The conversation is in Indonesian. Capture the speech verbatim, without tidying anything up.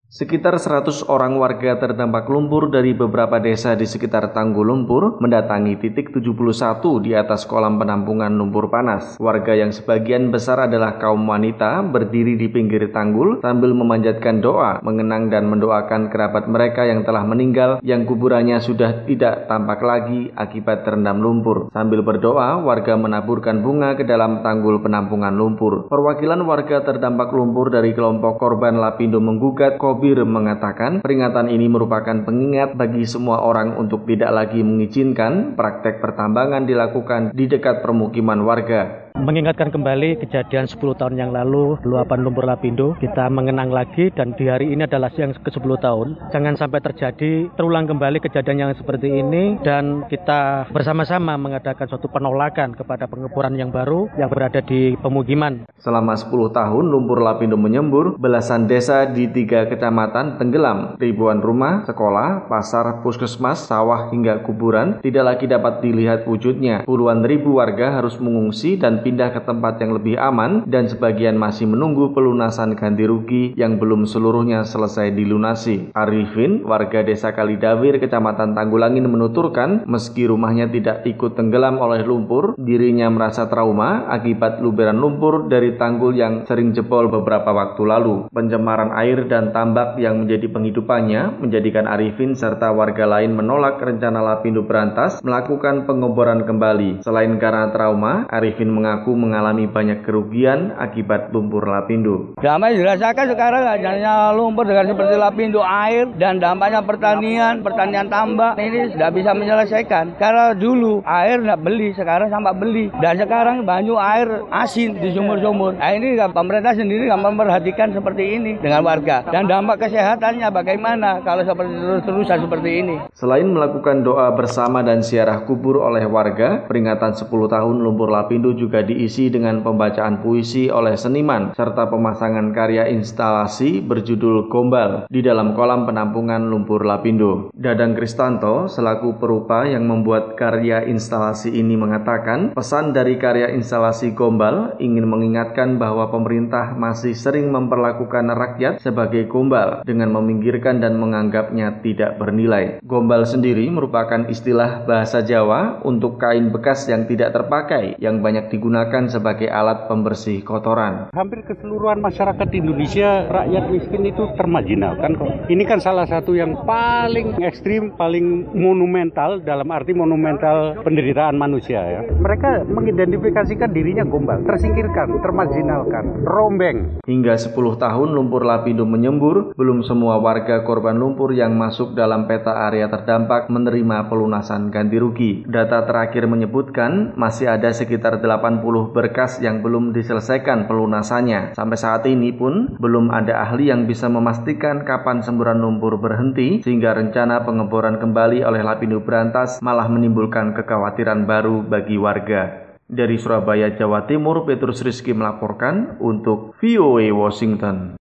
Sekitar seratus orang warga terdampak lumpur dari beberapa desa di sekitar Tanggul Lumpur mendatangi titik tujuh puluh satu di atas kolam penampungan lumpur panas. Warga yang sebagian besar adalah kaum wanita berdiri di pinggir tanggul sambil memanjatkan doa, mengenang dan mendoakan kerabat mereka yang telah meninggal yang kuburannya sudah tidak tampak lagi akibat terendam lumpur. Sambil berdoa, warga menaburkan bunga ke dalam tanggul penampungan lumpur. Perwakilan warga terdampak lumpur dari kelompok korban Lapindo Menggugat Bir mengatakan peringatan ini merupakan pengingat bagi semua orang untuk tidak lagi mengizinkan praktek pertambangan dilakukan di dekat permukiman warga. Mengingatkan kembali kejadian sepuluh tahun yang lalu, luapan lumpur Lapindo. Kita mengenang lagi dan di hari ini adalah yang ke sepuluh tahun. Jangan sampai terjadi, terulang kembali kejadian yang seperti ini dan kita bersama-sama mengadakan suatu penolakan kepada pengeboran yang baru yang berada di pemukiman. Selama sepuluh tahun lumpur Lapindo menyembur, belasan desa di tiga kecamatan tenggelam. Ribuan rumah, sekolah, pasar, puskesmas, sawah hingga kuburan tidak lagi dapat dilihat wujudnya. Puluhan ribu warga harus mengungsi dan pindah ke tempat yang lebih aman dan sebagian masih menunggu pelunasan ganti rugi yang belum seluruhnya selesai dilunasi. Arifin, warga desa Kalidawir, kecamatan Tanggulangin menuturkan meski rumahnya tidak ikut tenggelam oleh lumpur, dirinya merasa trauma akibat luberan lumpur dari tanggul yang sering jebol beberapa waktu lalu. Pencemaran air dan tambak yang menjadi penghidupannya menjadikan Arifin serta warga lain menolak rencana Lapindo berantas melakukan pengeboran kembali. Selain karena trauma, Arifin mengaku Aku mengalami banyak kerugian akibat lumpur Lapindo. Dampak dirasakan sekarang hanya lumpur dengan seperti Lapindo, air dan dampaknya pertanian, pertanian tambak ini tidak bisa menyelesaikan. Karena dulu air tidak beli, sekarang sampai beli. Dan sekarang banyak air asin di sumur-sumur. Nah, ini pemerintah sendiri nggak memperhatikan seperti ini dengan warga. Dan dampak kesehatannya bagaimana kalau seperti terus-terusan seperti ini. Selain melakukan doa bersama dan ziarah kubur oleh warga, peringatan sepuluh tahun lumpur Lapindo juga diisi dengan pembacaan puisi oleh seniman serta pemasangan karya instalasi berjudul Gombal di dalam kolam penampungan lumpur Lapindo. Dadang Kristanto selaku perupa yang membuat karya instalasi ini mengatakan pesan dari karya instalasi Gombal ingin mengingatkan bahwa pemerintah masih sering memperlakukan rakyat sebagai gombal dengan meminggirkan dan menganggapnya tidak bernilai. Gombal sendiri merupakan istilah bahasa Jawa untuk kain bekas yang tidak terpakai yang banyak digunakan sebagai alat pembersih kotoran. Hampir keseluruhan masyarakat Indonesia, rakyat miskin itu termarginalkan kok. Ini kan salah satu yang paling ekstrim, paling monumental dalam arti monumental penderitaan manusia ya. Mereka mengidentifikasikan dirinya gombal, tersingkirkan, termarginalkan, rombeng. Hingga sepuluh tahun lumpur Lapindo menyembur, belum semua warga korban lumpur yang masuk dalam peta area terdampak menerima pelunasan ganti rugi. Data terakhir menyebutkan masih ada sekitar delapan puluh berkas yang belum diselesaikan pelunasannya. Sampai saat ini pun belum ada ahli yang bisa memastikan kapan semburan lumpur berhenti sehingga rencana pengeboran kembali oleh Lapindo berantas malah menimbulkan kekhawatiran baru bagi warga. Dari Surabaya, Jawa Timur, Petrus Rizky melaporkan untuk V O A Washington.